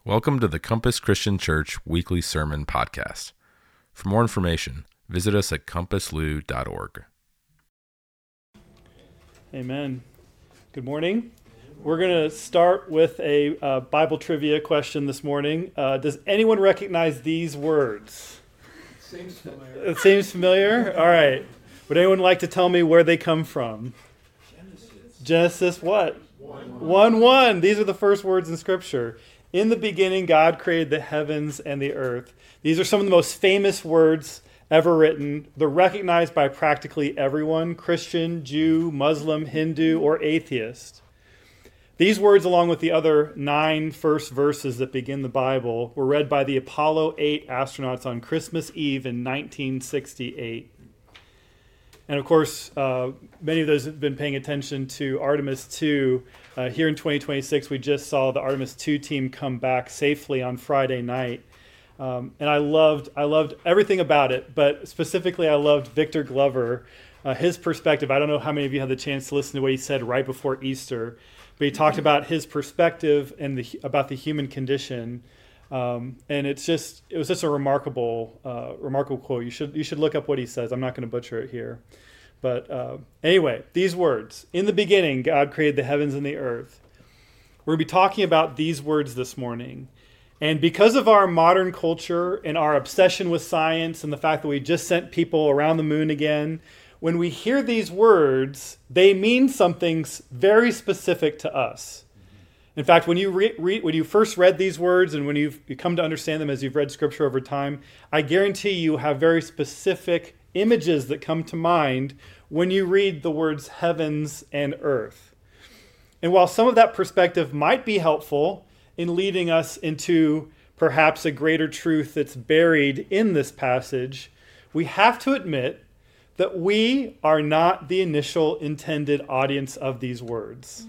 Welcome to the Compass Christian Church Weekly Sermon Podcast. For more information, visit us at compasslou.org. Amen. Good morning. We're going to start with a Bible trivia question this morning. Does anyone recognize these words? Seems familiar. It seems familiar? All right. Would anyone like to tell me where they come from? Genesis what? 1:1. These are the first words in Scripture. In the beginning, God created the heavens and the earth. These are some of the most famous words ever written. They're recognized by practically everyone, Christian, Jew, Muslim, Hindu, or atheist. These words, along with the other 9 first verses that begin the Bible, were read by the Apollo 8 astronauts on Christmas Eve in 1968. And of course, many of those have been paying attention to Artemis 2. Here in 2026, we just saw the Artemis 2 team come back safely on Friday night. And I loved everything about it, but specifically I loved Victor Glover, his perspective. I don't know how many of you had the chance to listen to what he said right before Easter, but he talked about his perspective and about the human condition. And it was just a remarkable quote. You should look up what he says. I'm not going to butcher it here. But anyway, these words. In the beginning, God created the heavens and the earth. We're going to be talking about these words this morning. And because of our modern culture and our obsession with science and the fact that we just sent people around the moon again, when we hear these words, they mean something very specific to us. In fact, when you first read these words and when you come to understand them as you've read Scripture over time, I guarantee you have very specific images that come to mind when you read the words heavens and earth. And while some of that perspective might be helpful in leading us into perhaps a greater truth that's buried in this passage, we have to admit that we are not the initial intended audience of these words.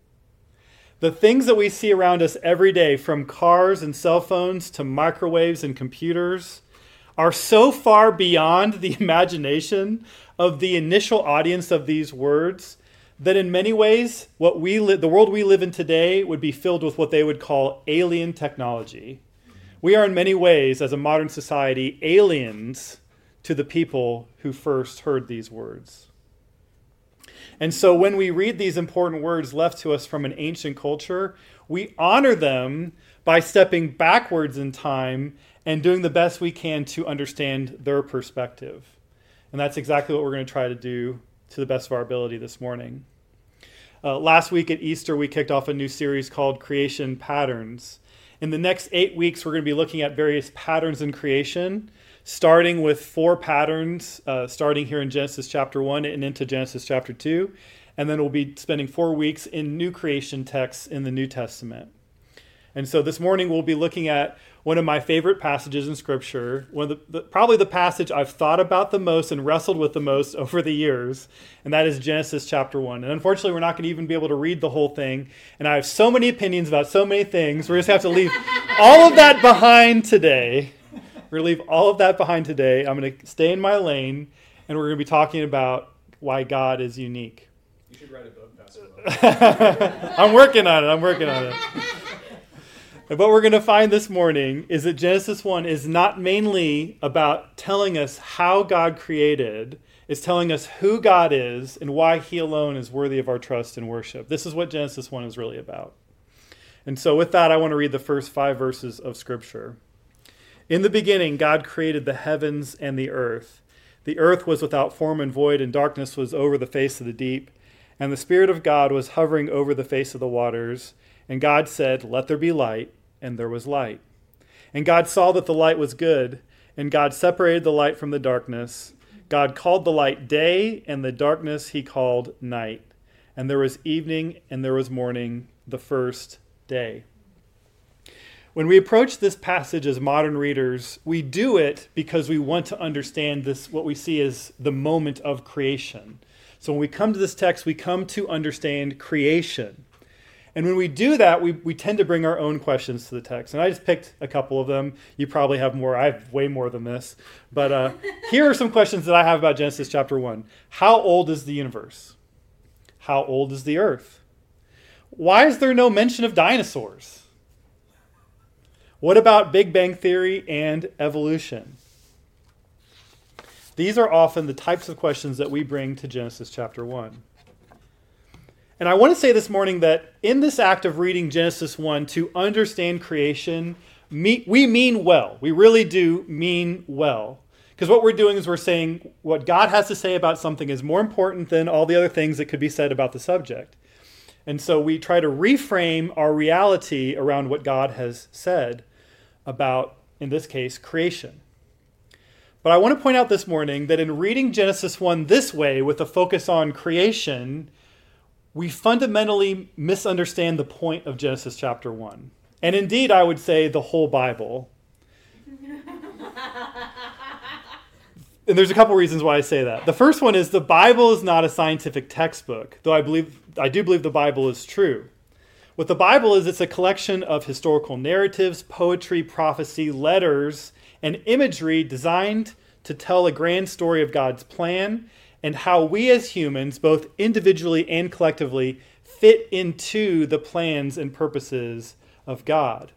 The things that we see around us every day, from cars and cell phones to microwaves and computers, are so far beyond the imagination of the initial audience of these words that in many ways, the world we live in today would be filled with what they would call alien technology. We are in many ways, as a modern society, aliens to the people who first heard these words. And so when we read these important words left to us from an ancient culture, we honor them by stepping backwards in time and doing the best we can to understand their perspective. And that's exactly what we're going to try to do to the best of our ability this morning. Last week at Easter, we kicked off a new series called Creation Patterns. In the next 8 weeks, we're going to be looking at various patterns in creation, starting with 4 patterns, starting here in Genesis chapter 1 and into Genesis chapter 2. And then we'll be spending 4 weeks in new creation texts in the New Testament. And so this morning we'll be looking at one of my favorite passages in Scripture, probably the passage I've thought about the most and wrestled with the most over the years, and that is Genesis chapter 1. And unfortunately, we're not going to even be able to read the whole thing, and I have so many opinions about so many things, we're just going to have to leave all of that behind today. We're going to leave all of that behind today. I'm going to stay in my lane, and we're going to be talking about why God is unique. You should write a book, Pastor. I'm working on it. And what we're going to find this morning is that Genesis 1 is not mainly about telling us how God created. It's telling us who God is and why He alone is worthy of our trust and worship. This is what Genesis 1 is really about. And so with that, I want to read the first 5 verses of Scripture. In the beginning, God created the heavens and the earth. The earth was without form and void, and darkness was over the face of the deep. And the Spirit of God was hovering over the face of the waters. And God said, "Let there be light," and there was light. And God saw that the light was good, and God separated the light from the darkness. God called the light day, and the darkness He called night. And there was evening, and there was morning, the first day. When we approach this passage as modern readers, we do it because we want to understand this, what we see as the moment of creation. So when we come to this text, we come to understand creation. And when we do that, we tend to bring our own questions to the text. And I just picked a couple of them. You probably have more. I have way more than this. But here are some questions that I have about Genesis chapter 1. How old is the universe? How old is the earth? Why is there no mention of dinosaurs? What about Big Bang Theory and evolution? These are often the types of questions that we bring to Genesis chapter 1. And I want to say this morning that in this act of reading Genesis 1 to understand creation, we mean well. We really do mean well. Because what we're doing is we're saying what God has to say about something is more important than all the other things that could be said about the subject. And so we try to reframe our reality around what God has said about, in this case, creation. But I want to point out this morning that in reading Genesis 1 this way, with a focus on creation, we fundamentally misunderstand the point of Genesis chapter 1. And indeed, I would say the whole Bible. And there's a couple reasons why I say that. The first one is the Bible is not a scientific textbook, though I do believe the Bible is true. What the Bible is, it's a collection of historical narratives, poetry, prophecy, letters, and imagery designed to tell a grand story of God's plan and how we as humans, both individually and collectively, fit into the plans and purposes of God.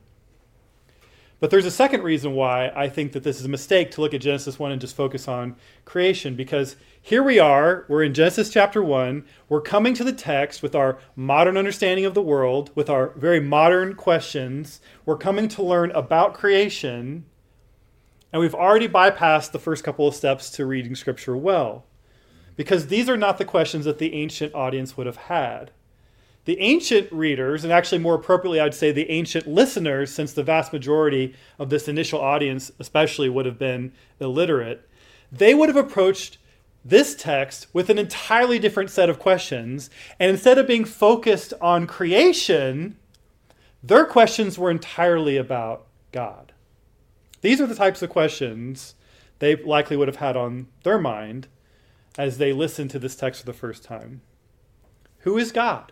But there's a second reason why I think that this is a mistake to look at Genesis 1 and just focus on creation, because here we're in Genesis chapter 1, we're coming to the text with our modern understanding of the world, with our very modern questions, we're coming to learn about creation, and we've already bypassed the first couple of steps to reading Scripture well, because these are not the questions that the ancient audience would have had. The ancient readers, and actually more appropriately I'd say the ancient listeners, since the vast majority of this initial audience especially would have been illiterate, they would have approached this text with an entirely different set of questions, and instead of being focused on creation, their questions were entirely about God. These are the types of questions they likely would have had on their mind as they listened to this text for the first time. Who is God?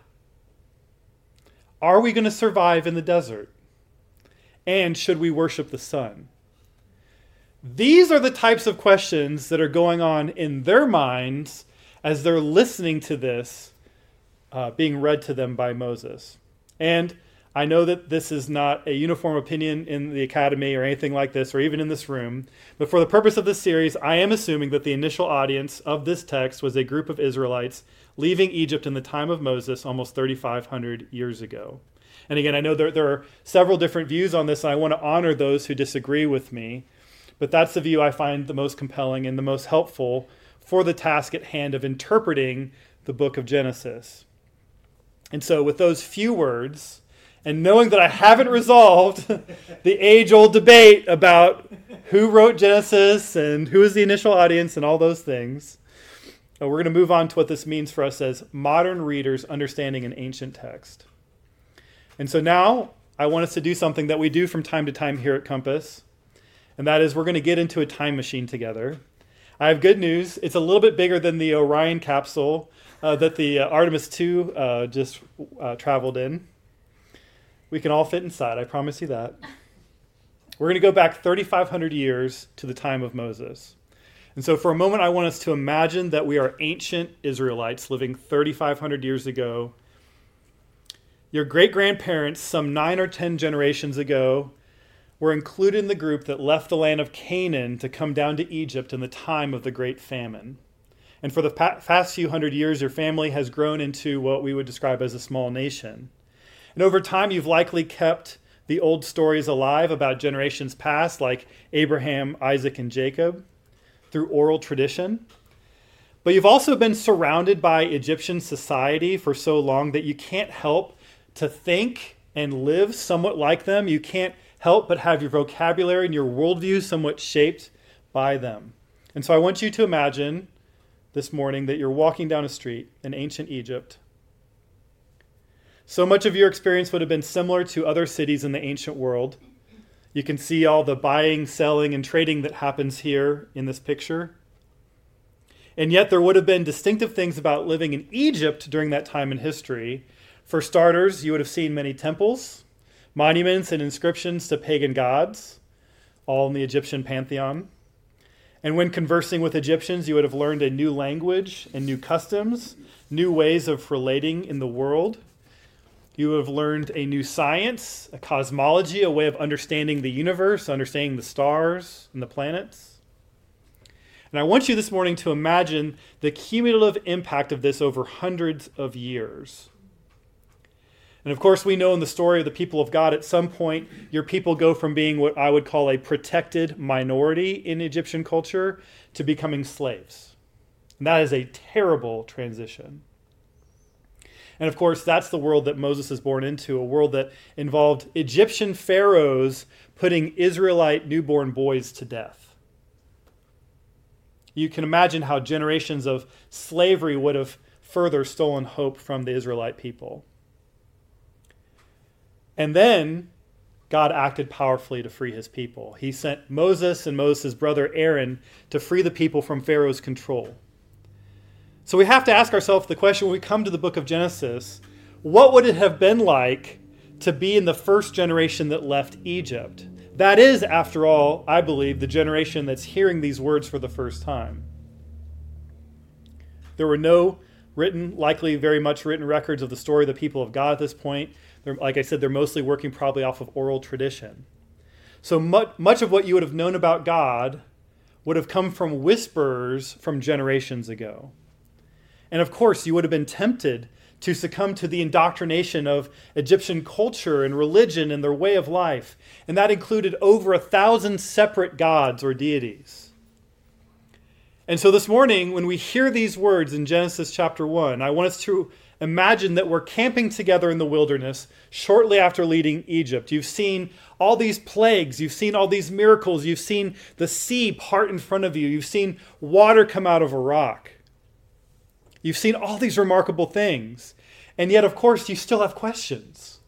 Are we going to survive in the desert? And should we worship the sun? These are the types of questions that are going on in their minds as they're listening to this being read to them by Moses. And I know that this is not a uniform opinion in the academy or anything like this, or even in this room, but for the purpose of this series, I am assuming that the initial audience of this text was a group of Israelites leaving Egypt in the time of Moses almost 3,500 years ago. And again, I know there are several different views on this, and I want to honor those who disagree with me, but that's the view I find the most compelling and the most helpful for the task at hand of interpreting the book of Genesis. And so with those few words, and knowing that I haven't resolved the age-old debate about who wrote Genesis and who is the initial audience and all those things, we're going to move on to what this means for us as modern readers understanding an ancient text. And so now I want us to do something that we do from time to time here at Compass, and that is we're going to get into a time machine together. I have good news. It's a little bit bigger than the Orion capsule that the Artemis II just traveled in. We can all fit inside, I promise you that. We're going to go back 3,500 years to the time of Moses. And so for a moment, I want us to imagine that we are ancient Israelites living 3,500 years ago. Your great-grandparents, some 9 or 10 generations ago, were included in the group that left the land of Canaan to come down to Egypt in the time of the Great Famine. And for the past few hundred years, your family has grown into what we would describe as a small nation. And over time, you've likely kept the old stories alive about generations past, like Abraham, Isaac, and Jacob, through oral tradition. But you've also been surrounded by Egyptian society for so long that you can't help to think and live somewhat like them. You can't help but have your vocabulary and your worldview somewhat shaped by them. And so I want you to imagine this morning that you're walking down a street in ancient Egypt. So much of your experience would have been similar to other cities in the ancient world. You can see all the buying, selling, and trading that happens here in this picture. And yet there would have been distinctive things about living in Egypt during that time in history. For starters, you would have seen many temples, monuments, and inscriptions to pagan gods, all in the Egyptian pantheon. And when conversing with Egyptians, you would have learned a new language and new customs, new ways of relating in the world. You would have learned a new science, a cosmology, a way of understanding the universe, understanding the stars and the planets. And I want you this morning to imagine the cumulative impact of this over hundreds of years. And of course, we know in the story of the people of God, at some point, your people go from being what I would call a protected minority in Egyptian culture to becoming slaves. And that is a terrible transition. And of course, that's the world that Moses is born into, a world that involved Egyptian pharaohs putting Israelite newborn boys to death. You can imagine how generations of slavery would have further stolen hope from the Israelite people. And then God acted powerfully to free his people. He sent Moses and Moses' brother Aaron to free the people from Pharaoh's control. So we have to ask ourselves the question when we come to the book of Genesis, what would it have been like to be in the first generation that left Egypt? That is, after all, I believe, the generation that's hearing these words for the first time. There were no likely very much written records of the story of the people of God at this point. Like I said, they're mostly working probably off of oral tradition. So much of what you would have known about God would have come from whispers from generations ago. And of course, you would have been tempted to succumb to the indoctrination of Egyptian culture and religion and their way of life. And that included over 1,000 separate gods or deities. And so this morning, when we hear these words in Genesis chapter 1, I want us to imagine that we're camping together in the wilderness shortly after leaving Egypt. You've seen all these plagues. You've seen all these miracles. You've seen the sea part in front of you. You've seen water come out of a rock. You've seen all these remarkable things. And yet, of course, you still have questions.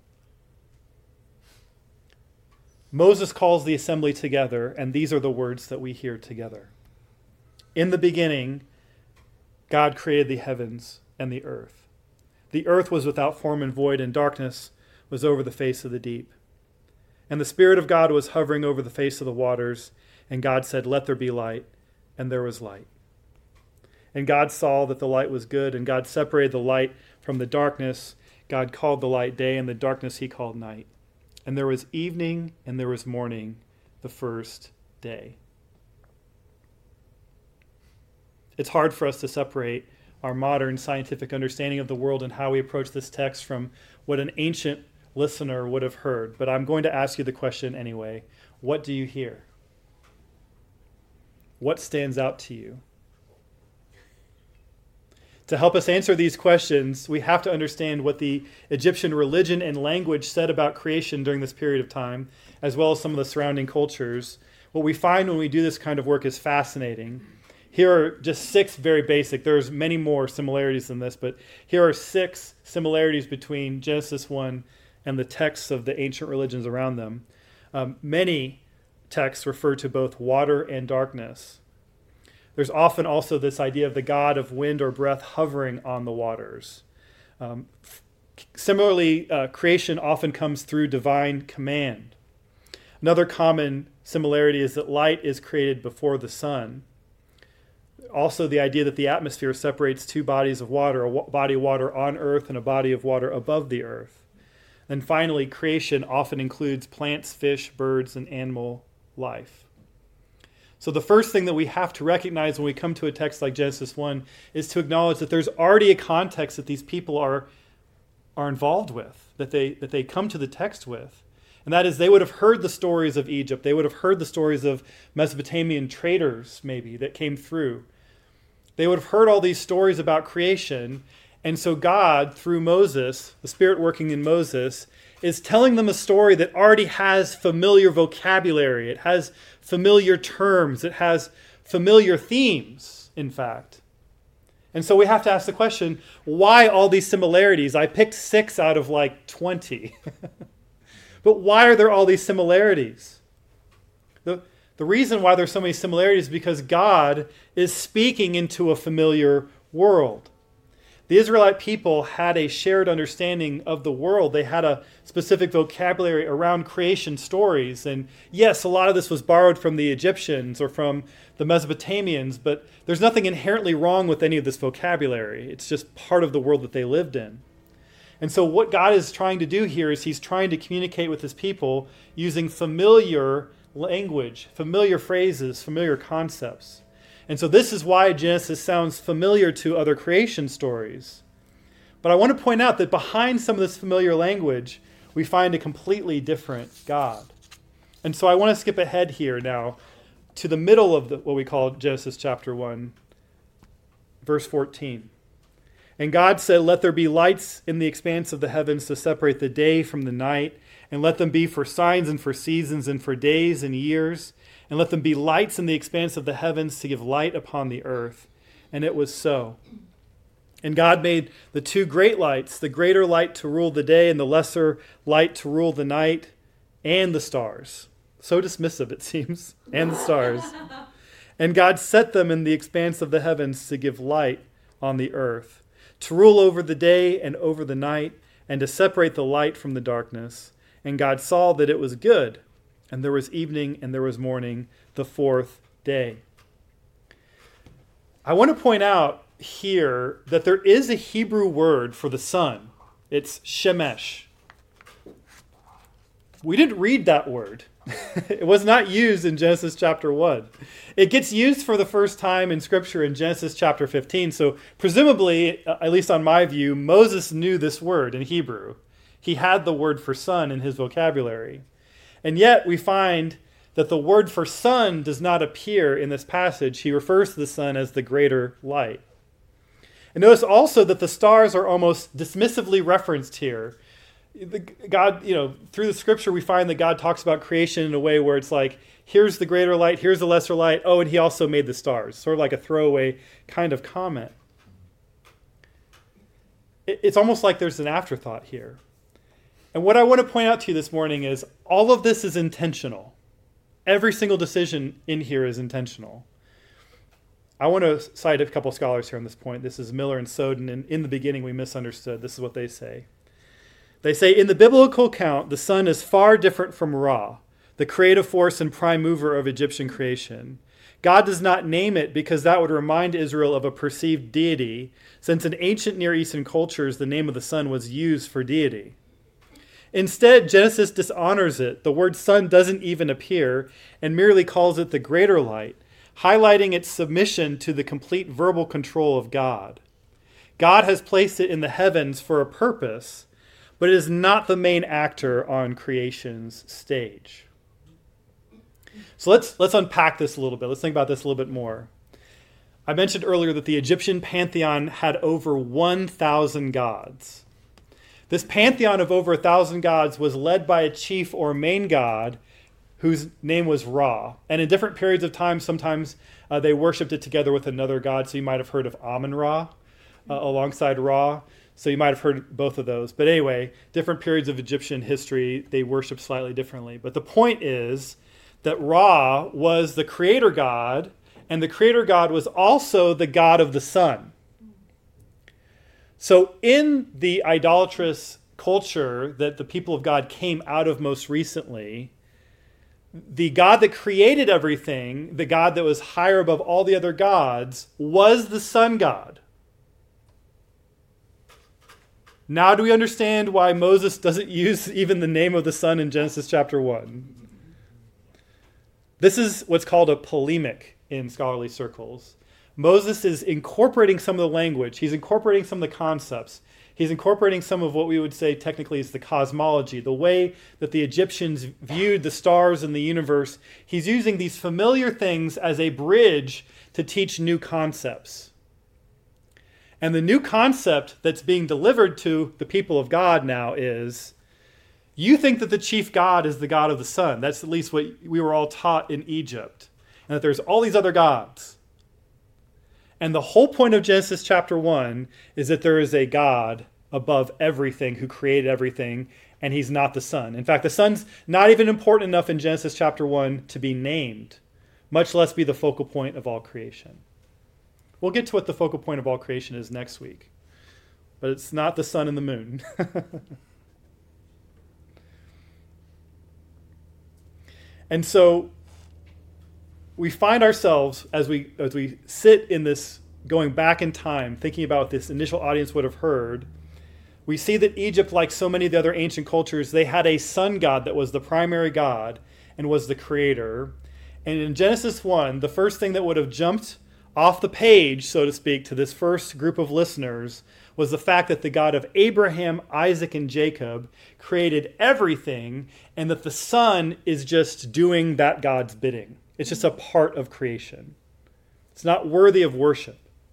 Moses calls the assembly together, and these are the words that we hear together. In the beginning, God created the heavens and the earth. The earth was without form and void, and darkness was over the face of the deep. And the Spirit of God was hovering over the face of the waters, and God said, "Let there be light," and there was light. And God saw that the light was good, and God separated the light from the darkness. God called the light day, and the darkness he called night. And there was evening, and there was morning, the first day. It's hard for us to separate our modern scientific understanding of the world and how we approach this text from what an ancient listener would have heard. But I'm going to ask you the question anyway. What do you hear? What stands out to you? To help us answer these questions, we have to understand what the Egyptian religion and language said about creation during this period of time, as well as some of the surrounding cultures. What we find when we do this kind of work is fascinating. Here are just 6 very basic. There's many more similarities than this, but here are 6 similarities between Genesis 1 and the texts of the ancient religions around them. Many texts refer to both water and darkness. There's often also this idea of the god of wind or breath hovering on the waters. Similarly, creation often comes through divine command. Another common similarity is that light is created before the sun. Also, the idea that the atmosphere separates 2 bodies of water, a body of water on earth and a body of water above the earth. And finally, creation often includes plants, fish, birds, and animal life. So the first thing that we have to recognize when we come to a text like Genesis 1 is to acknowledge that there's already a context that these people are involved with, that they come to the text with. And that is, they would have heard the stories of Egypt. They would have heard the stories of Mesopotamian traders, maybe, that came through. They would have heard all these stories about creation. And so God, through Moses, the Spirit working in Moses, is telling them a story that already has familiar vocabulary. It has familiar terms. It has familiar themes, in fact. And so we have to ask the question, why all these similarities? I picked 6 out of like 20. But why are there all these similarities? The reason why there's so many similarities is because God is speaking into a familiar world. The Israelite people had a shared understanding of the world. They had a specific vocabulary around creation stories. And yes, a lot of this was borrowed from the Egyptians or from the Mesopotamians, but there's nothing inherently wrong with any of this vocabulary. It's just part of the world that they lived in. And so what God is trying to do here is he's trying to communicate with his people using familiar language, familiar phrases, familiar concepts. And so this is why Genesis sounds familiar to other creation stories. But I want to point out that behind some of this familiar language, we find a completely different God. And so I want to skip ahead here now to the middle of what we call Genesis chapter 1, verse 14. And God said, "Let there be lights in the expanse of the heavens to separate the day from the night, and let them be for signs and for seasons and for days and years, and let them be lights in the expanse of the heavens to give light upon the earth." And it was so. And God made the two great lights, the greater light to rule the day and the lesser light to rule the night, and the stars. So dismissive, it seems. And the stars. And God set them in the expanse of the heavens to give light on the earth, to rule over the day and over the night, and to separate the light from the darkness. And God saw that it was good. And there was evening and there was morning, the fourth day. I want to point out here that there is a Hebrew word for the sun. It's shemesh. We didn't read that word. It was not used in Genesis chapter 1. It gets used for the first time in Scripture in Genesis chapter 15. So presumably, at least on my view, Moses knew this word in Hebrew. He had the word for sun in his vocabulary. And yet we find that the word for sun does not appear in this passage. He refers to the sun as the greater light. And notice also that the stars are almost dismissively referenced here. God, through the Scripture, we find that God talks about creation in a way where it's like, here's the greater light, here's the lesser light, oh, and he also made the stars. Sort of like a throwaway kind of comment. It's almost like there's an afterthought here. And what I want to point out to you this morning is all of this is intentional. Every single decision in here is intentional. I want to cite a couple scholars here on this point. This is Miller and Soden, and in the beginning we misunderstood. This is what they say. They say, in the biblical account, the sun is far different from Ra, the creative force and prime mover of Egyptian creation. God does not name it because that would remind Israel of a perceived deity, since in ancient Near Eastern cultures the name of the sun was used for deity. Instead, Genesis dishonors it. The word sun doesn't even appear and merely calls it the greater light, highlighting its submission to the complete verbal control of God. God has placed it in the heavens for a purpose, but it is not the main actor on creation's stage. So let's unpack this a little bit. Let's think about this a little bit more. I mentioned earlier that the Egyptian pantheon had over 1,000 gods. This pantheon of over 1,000 gods was led by a chief or main god whose name was Ra. And in different periods of time, sometimes they worshipped it together with another god. So you might have heard of Amun-Ra alongside Ra. So you might have heard both of those. But anyway, different periods of Egyptian history, they worship slightly differently. But the point is that Ra was the creator god, and the creator god was also the god of the sun. So in the idolatrous culture that the people of God came out of most recently, the God that created everything, the God that was higher above all the other gods, was the sun god. Now do we understand why Moses doesn't use even the name of the sun in Genesis chapter 1? This is what's called a polemic in scholarly circles. Moses is incorporating some of the language. He's incorporating some of the concepts. He's incorporating some of what we would say technically is the cosmology, the way that the Egyptians viewed the stars and the universe. He's using these familiar things as a bridge to teach new concepts. And the new concept that's being delivered to the people of God now is, you think that the chief god is the god of the sun. That's at least what we were all taught in Egypt. And that there's all these other gods. And the whole point of Genesis chapter 1 is that there is a God above everything who created everything, and he's not the sun. In fact, the sun's not even important enough in Genesis chapter 1 to be named, much less be the focal point of all creation. We'll get to what the focal point of all creation is next week. But it's not the sun and the moon. And so we find ourselves, as we sit in this, going back in time, thinking about what this initial audience would have heard, we see that Egypt, like so many of the other ancient cultures, they had a sun god that was the primary god and was the creator. And in Genesis 1, the first thing that would have jumped off the page, so to speak, to this first group of listeners was the fact that the God of Abraham, Isaac, and Jacob created everything, and that the sun is just doing that God's bidding. It's just a part of creation. It's not worthy of worship.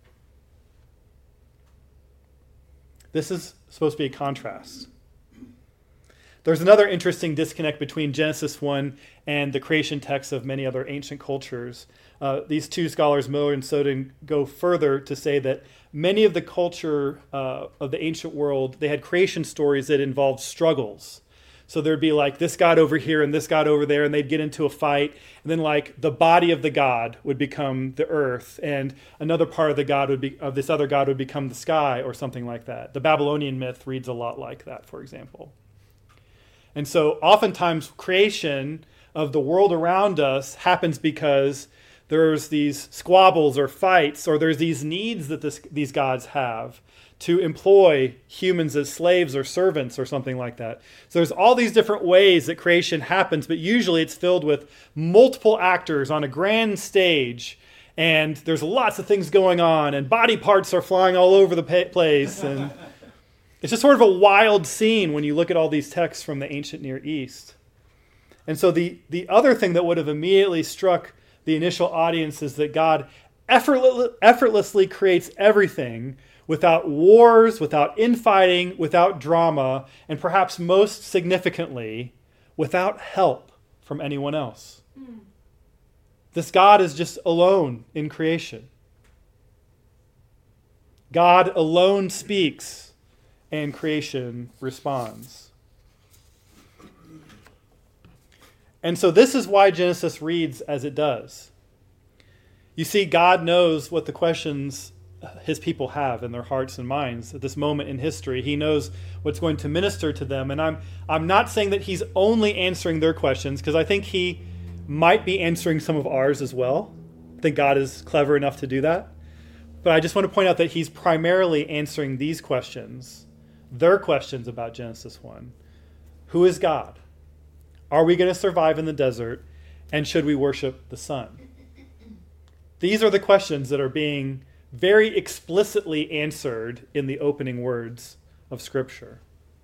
This is supposed to be a contrast. There's another interesting disconnect between Genesis 1 and the creation texts of many other ancient cultures. These two scholars, Miller and Soden, go further to say that many of the culture of the ancient world, they had creation stories that involved struggles. So there'd be like this god over here and this god over there, and they'd get into a fight. And then like the body of the god would become the earth, and another part of the god of this other god would become the sky, or something like that. The Babylonian myth reads a lot like that, for example. And so oftentimes creation of the world around us happens because there's these squabbles or fights, or there's these needs that these gods have to employ humans as slaves or servants or something like that. So there's all these different ways that creation happens, but usually it's filled with multiple actors on a grand stage, and there's lots of things going on, and body parts are flying all over the place, and it's just sort of a wild scene when you look at all these texts from the ancient Near East. And so the other thing that would have immediately struck the initial audience is that God effortlessly creates everything without wars, without infighting, without drama, and perhaps most significantly, without help from anyone else. This God is just alone in creation. God alone speaks, and creation responds. And so this is why Genesis reads as it does. You see, God knows what the questions his people have in their hearts and minds at this moment in history. He knows what's going to minister to them. And I'm not saying that he's only answering their questions, because I think he might be answering some of ours as well. I think God is clever enough to do that. But I just want to point out that he's primarily answering these questions, their questions about Genesis 1. Who is God? Are we going to survive in the desert? And should we worship the sun? These are the questions that are being very explicitly answered in the opening words of Scripture.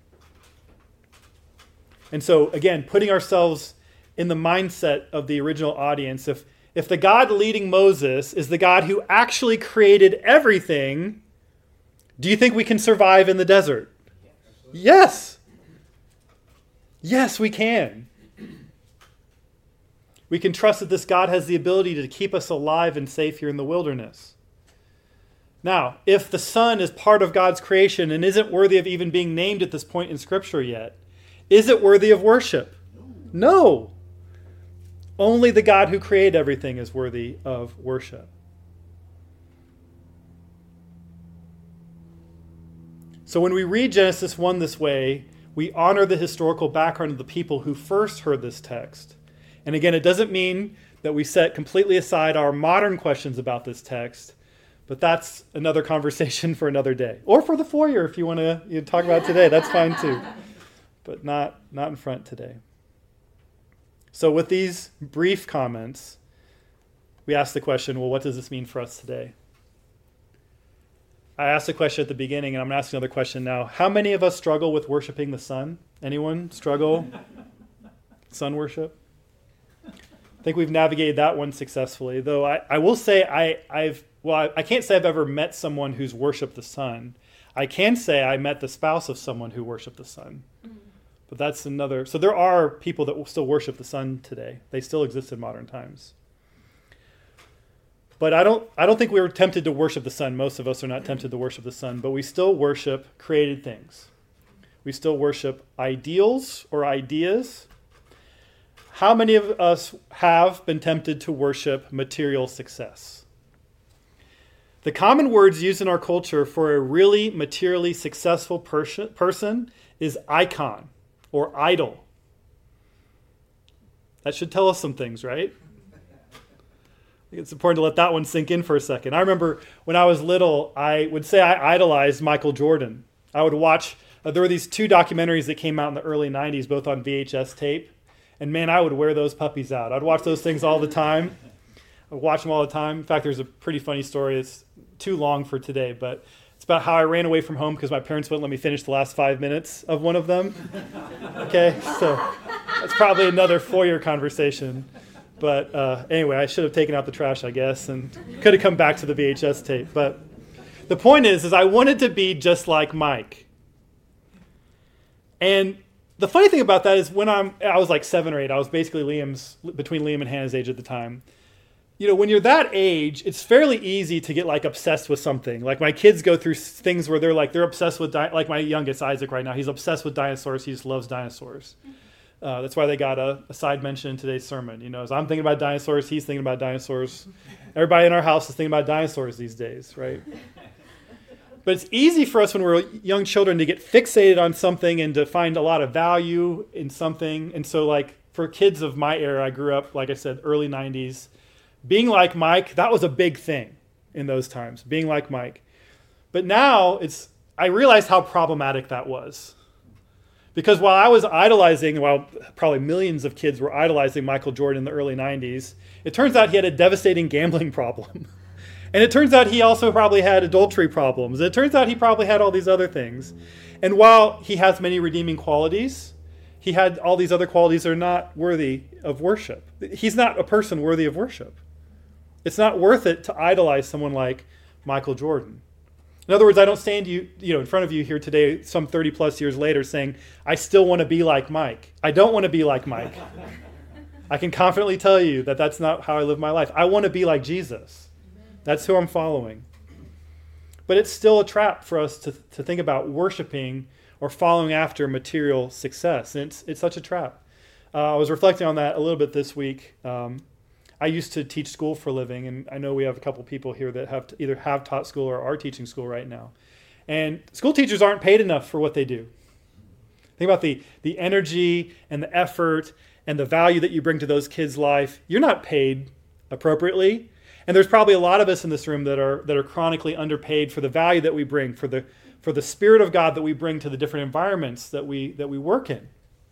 And so, again, putting ourselves in the mindset of the original audience, if the God leading Moses is the God who actually created everything, do you think we can survive in the desert? Yes. Yes, we can. We can trust that this God has the ability to keep us alive and safe here in the wilderness. Now, if the sun is part of God's creation and isn't worthy of even being named at this point in Scripture yet, is it worthy of worship? No. Only the God who created everything is worthy of worship. So when we read Genesis 1 this way, we honor the historical background of the people who first heard this text. And again, it doesn't mean that we set completely aside our modern questions about this text, but that's another conversation for another day. Or for the foyer, if you want to talk about it today, that's fine too. But not in front today. So with these brief comments, we ask the question, well, what does this mean for us today? I asked a question at the beginning, and I'm going to ask another question now. How many of us struggle with worshiping the sun? Anyone struggle? Sun worship? I think we've navigated that one successfully, though I will say I can't say I've ever met someone who's worshipped the sun. I can say I met the spouse of someone who worshipped the sun. But that's another. So there are people that will still worship the sun today. They still exist in modern times. But I don't think we were tempted to worship the sun. Most of us are not tempted to worship the sun, but we still worship created things. We still worship ideals or ideas. How many of us have been tempted to worship material success? The common words used in our culture for a really materially successful person is icon or idol. That should tell us some things, right? I think it's important to let that one sink in for a second. I remember when I was little, I would say I idolized Michael Jordan. I would watch There were these two documentaries that came out in the early 90s, both on VHS tape. And man, I would wear those puppies out. I'd watch those things all the time. I'd watch them all the time. In fact, there's a pretty funny story. It's too long for today, but it's about how I ran away from home because my parents wouldn't let me finish the last 5 minutes of one of them. Okay, so that's probably another 4-year conversation. But anyway, I should have taken out the trash, I guess, and could have come back to the VHS tape. But the point is I wanted to be just like Mike. And the funny thing about that is when I was like 7 or 8, I was basically between Liam and Hannah's age at the time. You know, when you're that age, it's fairly easy to get like obsessed with something. Like my kids go through things where they're obsessed with, like my youngest, Isaac, right now. He's obsessed with dinosaurs. He just loves dinosaurs. That's why they got a side mention in today's sermon. You know, as I'm thinking about dinosaurs, he's thinking about dinosaurs. Everybody in our house is thinking about dinosaurs these days, right? But it's easy for us when we're young children to get fixated on something and to find a lot of value in something. And so like for kids of my era, I grew up, like I said, early 90s. Being like Mike, that was a big thing in those times, being like Mike. But now I realized how problematic that was. Because while I was idolizing, while probably millions of kids were idolizing Michael Jordan in the early 90s, it turns out he had a devastating gambling problem. And it turns out he also probably had adultery problems. It turns out he probably had all these other things. And while he has many redeeming qualities, he had all these other qualities that are not worthy of worship. He's not a person worthy of worship. It's not worth it to idolize someone like Michael Jordan. In other words, I don't stand in front of you here today, some 30 plus years later, saying, I still want to be like Mike. I don't want to be like Mike. I can confidently tell you that that's not how I live my life. I want to be like Jesus. That's who I'm following. But it's still a trap for us to think about worshiping or following after material success. And it's such a trap. I was reflecting on that a little bit this week. I used to teach school for a living, and I know we have a couple people here that either have taught school or are teaching school right now. And school teachers aren't paid enough for what they do. Think about the energy and the effort and the value that you bring to those kids' life. You're not paid appropriately. And there's probably a lot of us in this room that are chronically underpaid for the value that we bring, for the Spirit of God that we bring to the different environments that we work in.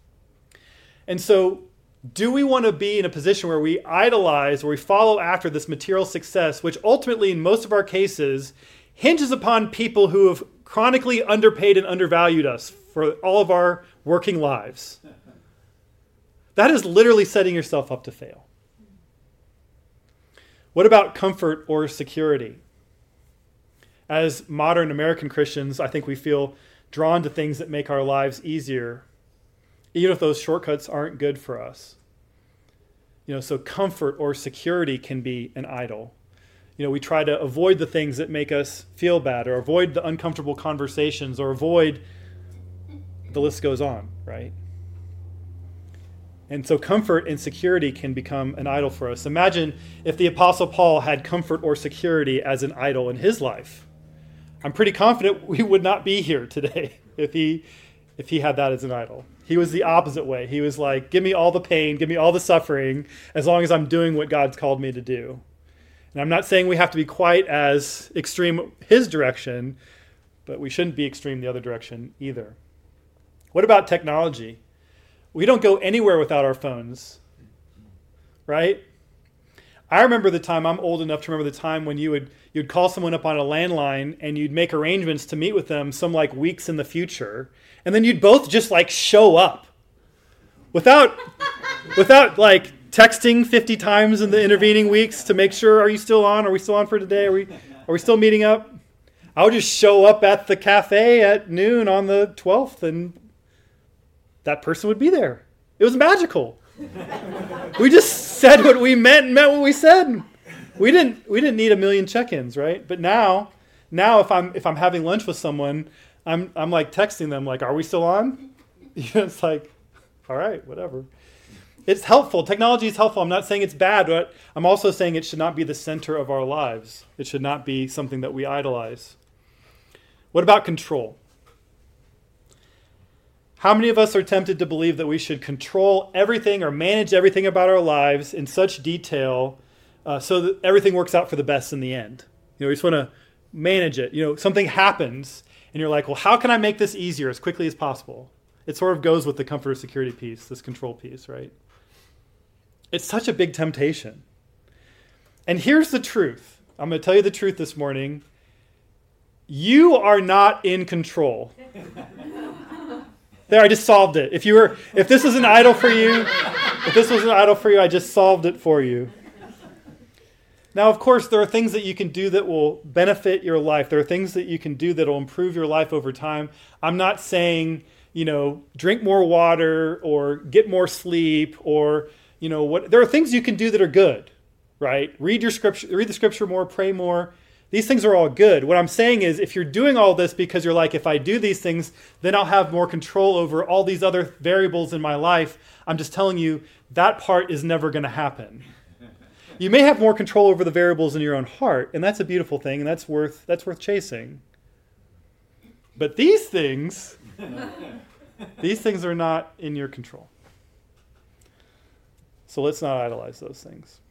And so, do we want to be in a position where we idolize, or we follow after this material success, which ultimately, in most of our cases, hinges upon people who have chronically underpaid and undervalued us for all of our working lives? That is literally setting yourself up to fail. What about comfort or security? As modern American Christians, I think we feel drawn to things that make our lives easier, even if those shortcuts aren't good for us. So comfort or security can be an idol. We try to avoid the things that make us feel bad, or avoid the uncomfortable conversations, or avoid, the list goes on, right? And so comfort and security can become an idol for us. Imagine if the Apostle Paul had comfort or security as an idol in his life. I'm pretty confident we would not be here today if he had that as an idol. He was the opposite way. He was like, give me all the pain, give me all the suffering, as long as I'm doing what God's called me to do. And I'm not saying we have to be quite as extreme his direction, but we shouldn't be extreme the other direction either. What about technology? We don't go anywhere without our phones, right? I remember the time, I'm old enough to remember the time when you'd call someone up on a landline and you'd make arrangements to meet with them some like weeks in the future. And then you'd both just like show up without like texting 50 times in the intervening weeks to make sure, are you still on? Are we still on for today? Are we still meeting up? I would just show up at the cafe at noon on the 12th and that person would be there. It was magical. We just said what we meant and meant what we said. We didn't need a million check-ins, right? But now if I'm having lunch with someone, I'm like texting them like, are we still on? It's like, all right, whatever. It's helpful. Technology is helpful. I'm not saying it's bad, but I'm also saying it should not be the center of our lives. It should not be something that we idolize. What about control? How many of us are tempted to believe that we should control everything or manage everything about our lives in such detail so that everything works out for the best in the end? We just want to manage it. Something happens And you're like, well, how can I make this easier as quickly as possible? It sort of goes with the comfort, security piece, this control piece, right? It's such a big temptation. And here's the truth. I'm going to tell you the truth this morning. You are not in control. There, I just solved it. If this was an idol for you, I just solved it for you. Now, of course, there are things that you can do that will benefit your life. There are things that you can do that will improve your life over time. I'm not saying, drink more water or get more sleep or, there are things you can do that are good, right? Read the scripture more, pray more. These things are all good. What I'm saying is if you're doing all this because you're like, if I do these things, then I'll have more control over all these other variables in my life. I'm just telling you that part is never going to happen. You may have more control over the variables in your own heart, and that's a beautiful thing, and that's worth chasing. But these things are not in your control. So let's not idolize those things.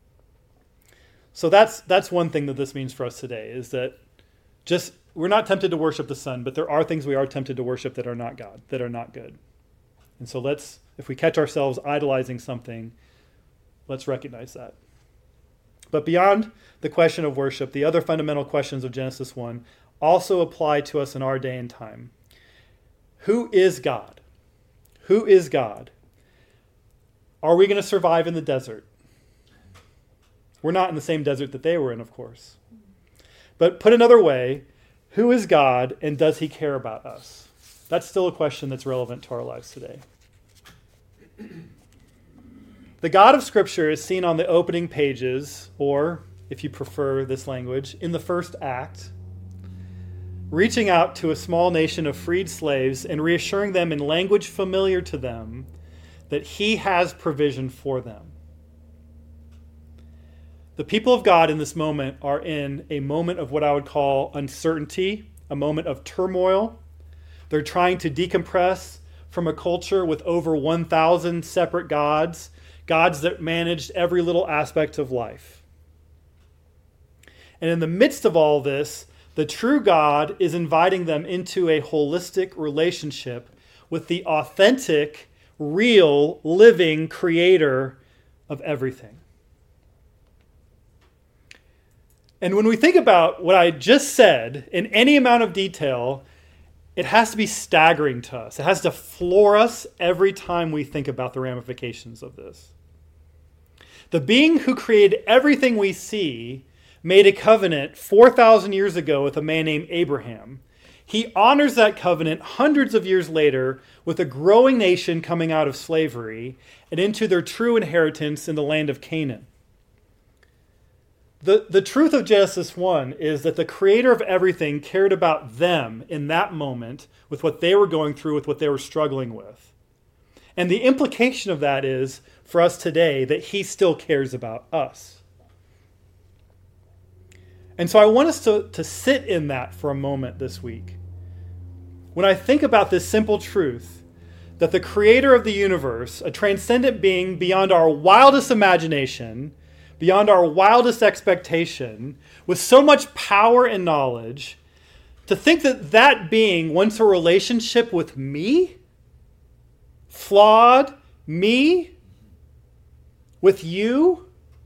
So that's one thing that this means for us today, is that we're not tempted to worship the Son, but there are things we are tempted to worship that are not God, that are not good. And so if we catch ourselves idolizing something, let's recognize that. But beyond the question of worship, the other fundamental questions of Genesis 1 also apply to us in our day and time. Who is God? Who is God? Are we going to survive in the desert? We're not in the same desert that they were in, of course. But put another way, who is God and does he care about us? That's still a question that's relevant to our lives today. The God of Scripture is seen on the opening pages, or, if you prefer this language, in the first act, reaching out to a small nation of freed slaves and reassuring them in language familiar to them that he has provision for them. The people of God in this moment are in a moment of what I would call uncertainty, a moment of turmoil. They're trying to decompress from a culture with over 1,000 separate gods that managed every little aspect of life. And in the midst of all this, the true God is inviting them into a holistic relationship with the authentic, real, living creator of everything. And when we think about what I just said in any amount of detail, it has to be staggering to us. It has to floor us every time we think about the ramifications of this. The being who created everything we see made a covenant 4,000 years ago with a man named Abraham. He honors that covenant hundreds of years later with a growing nation coming out of slavery and into their true inheritance in the land of Canaan. The truth of Genesis 1 is that the creator of everything cared about them in that moment with what they were going through, with what they were struggling with. And the implication of that is, for us today, that he still cares about us. And so I want us to sit in that for a moment this week. When I think about this simple truth, that the creator of the universe, a transcendent being beyond our wildest imagination, beyond our wildest expectation, with so much power and knowledge, to think that that being wants a relationship with me, flawed me, with you,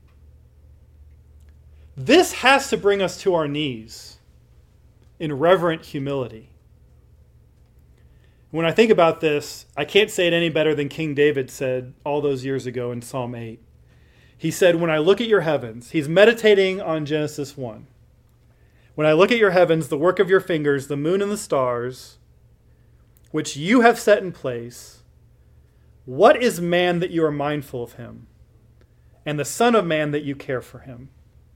this has to bring us to our knees in reverent humility. When I think about this, I can't say it any better than King David said all those years ago in Psalm 8. He said, when I look at your heavens, he's meditating on Genesis 1. When I look at your heavens, the work of your fingers, the moon and the stars, which you have set in place, what is man that you are mindful of him, and the son of man that you care for him?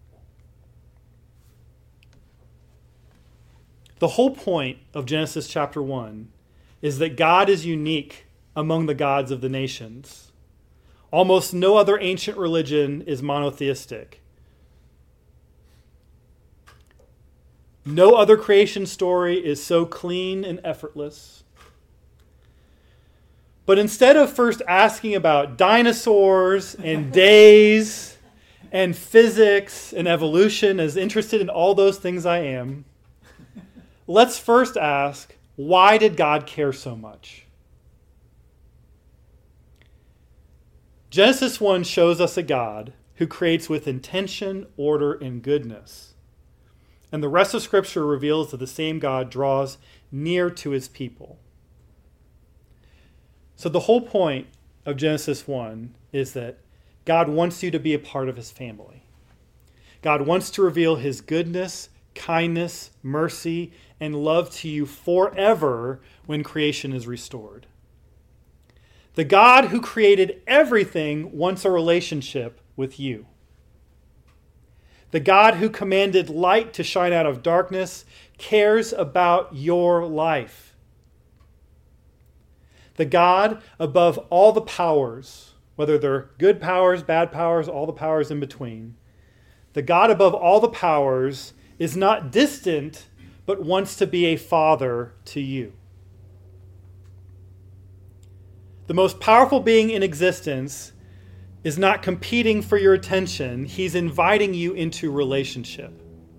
The whole point of Genesis chapter 1 is that God is unique among the gods of the nations. Almost no other ancient religion is monotheistic. No other creation story is so clean and effortless. But instead of first asking about dinosaurs and days and physics and evolution, as interested in all those things I am, let's first ask, why did God care so much? Genesis 1 shows us a God who creates with intention, order, and goodness. And the rest of Scripture reveals that the same God draws near to his people. So the whole point of Genesis 1 is that God wants you to be a part of his family. God wants to reveal his goodness, kindness, mercy, and love to you forever when creation is restored. The God who created everything wants a relationship with you. The God who commanded light to shine out of darkness cares about your life. The God above all the powers, whether they're good powers, bad powers, all the powers in between, the God above all the powers is not distant, but wants to be a father to you. The most powerful being in existence is not competing for your attention. He's inviting you into relationship.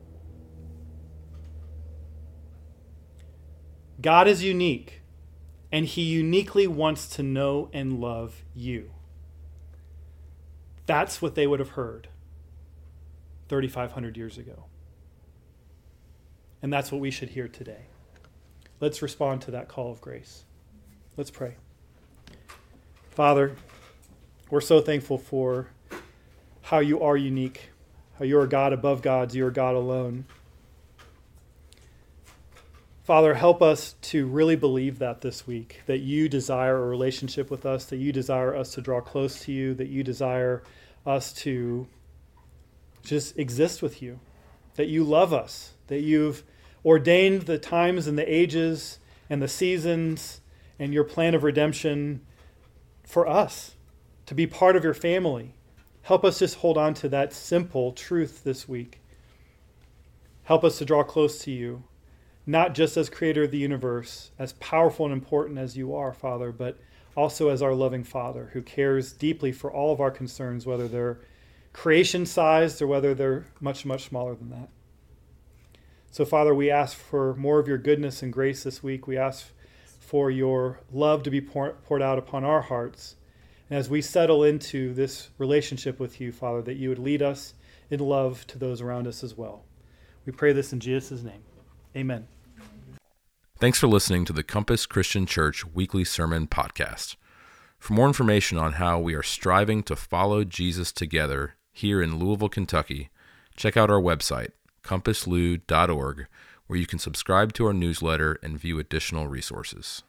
God is unique, and he uniquely wants to know and love you. That's what they would have heard 3,500 years ago. And that's what we should hear today. Let's respond to that call of grace. Let's pray. Father, we're so thankful for how you are unique, how you are God above gods, you are God alone. Father, help us to really believe that this week, that you desire a relationship with us, that you desire us to draw close to you, that you desire us to just exist with you, that you love us, that you've ordained the times and the ages and the seasons and your plan of redemption for us to be part of your family. Help us just hold on to that simple truth this week. Help us to draw close to you, not just as creator of the universe, as powerful and important as you are, Father, but also as our loving Father who cares deeply for all of our concerns, whether they're creation-sized or whether they're much, much smaller than that. So, Father, we ask for more of your goodness and grace this week. We ask for your love to be poured out upon our hearts. And as we settle into this relationship with you, Father, that you would lead us in love to those around us as well. We pray this in Jesus' name. Amen. Thanks for listening to the Compass Christian Church Weekly Sermon Podcast. For more information on how we are striving to follow Jesus together here in Louisville, Kentucky, check out our website, compasslou.org, where you can subscribe to our newsletter and view additional resources.